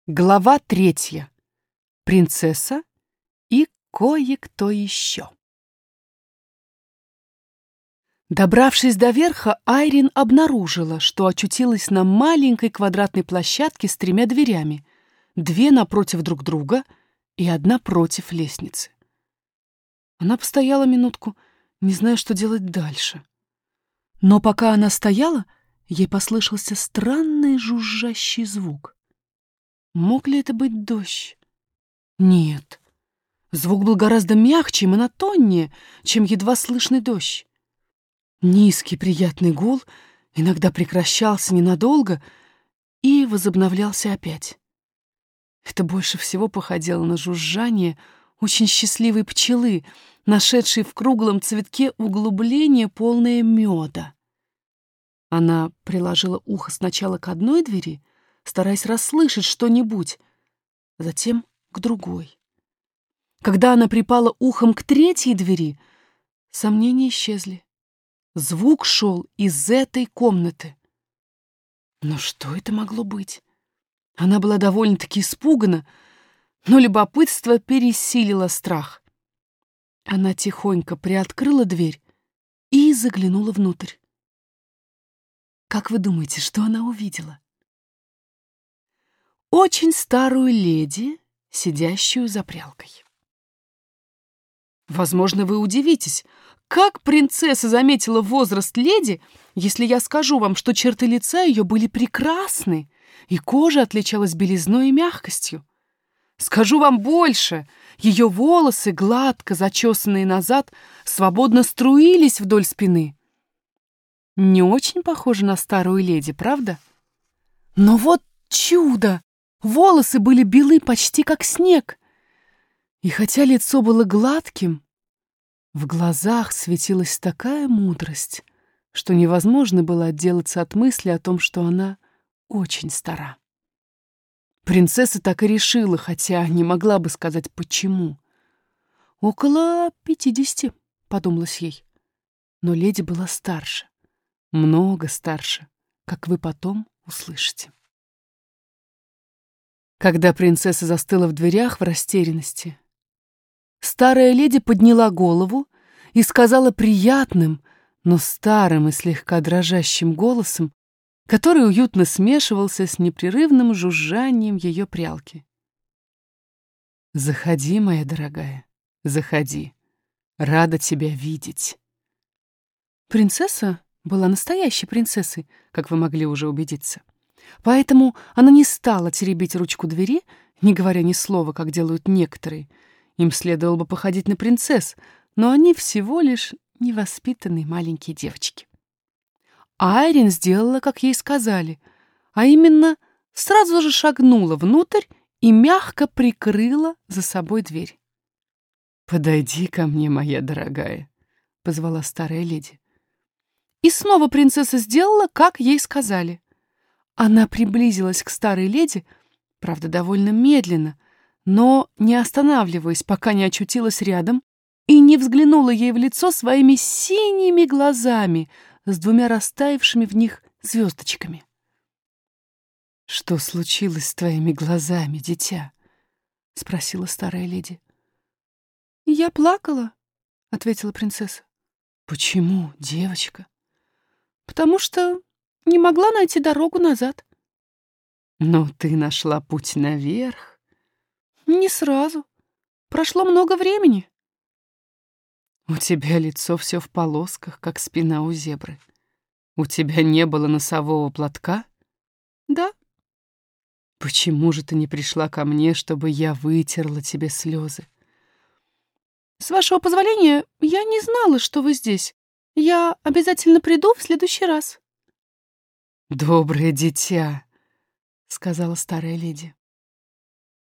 Глава 3. Принцесса и кое-кто еще. Добравшись до верха, Айрин обнаружила, что очутилась на маленькой квадратной площадке с 3 дверями, 2 напротив друг друга и 1 против лестницы. Она постояла минутку, не зная, что делать дальше. Но пока она стояла, ей послышался странный жужжащий звук. Мог ли это быть дождь? Нет. Звук был гораздо мягче и монотоннее, чем едва слышный дождь. Низкий приятный гул иногда прекращался ненадолго и возобновлялся опять. Это больше всего походило на жужжание очень счастливой пчелы, нашедшей в круглом цветке углубление, полное меда. Она приложила ухо сначала к одной двери, стараясь расслышать что-нибудь, а затем к другой. Когда она припала ухом к 3-й двери, сомнения исчезли. Звук шел из этой комнаты. Но что это могло быть? Она была довольно-таки испугана, но любопытство пересилило страх. Она тихонько приоткрыла дверь и заглянула внутрь. Как вы думаете, что она увидела? Очень старую леди, сидящую за прялкой. Возможно, вы удивитесь, как принцесса заметила возраст леди, если я скажу вам, что черты лица ее были прекрасны, и кожа отличалась белизной и мягкостью. Скажу вам больше, ее волосы, гладко зачесанные назад, свободно струились вдоль спины. Не очень похоже на старую леди, правда? Но вот чудо! Волосы были белы почти как снег. И хотя лицо было гладким, в глазах светилась такая мудрость, что невозможно было отделаться от мысли о том, что она очень стара. Принцесса так и решила, хотя не могла бы сказать, почему. «Около 50, — подумалось ей. Но леди была старше, много старше, как вы потом услышите». Когда принцесса застыла в дверях в растерянности, старая леди подняла голову и сказала приятным, но старым и слегка дрожащим голосом, который уютно смешивался с непрерывным жужжанием ее прялки. «Заходи, моя дорогая, заходи. Рада тебя видеть». Принцесса была настоящей принцессой, как вы могли уже убедиться. Поэтому она не стала теребить ручку двери, не говоря ни слова, как делают некоторые. Им следовало бы походить на принцесс, но они всего лишь невоспитанные маленькие девочки. Айрин сделала, как ей сказали, а именно сразу же шагнула внутрь и мягко прикрыла за собой дверь. «Подойди ко мне, моя дорогая», — позвала старая леди. И снова принцесса сделала, как ей сказали. Она приблизилась к старой леди, правда, довольно медленно, но не останавливаясь, пока не очутилась рядом и не взглянула ей в лицо своими синими глазами с 2 растаявшими в них звездочками. «Что случилось с твоими глазами, дитя?» — спросила старая леди. «Я плакала», — ответила принцесса. «Почему, девочка?» «Потому что не могла найти дорогу назад». «Но ты нашла путь наверх?» «Не сразу. Прошло много времени». «У тебя лицо все в полосках, как спина у зебры. У тебя не было носового платка?» «Да». «Почему же ты не пришла ко мне, чтобы я вытерла тебе слезы?» «С вашего позволения, я не знала, что вы здесь. Я обязательно приду в следующий раз». «Доброе дитя», — сказала старая леди.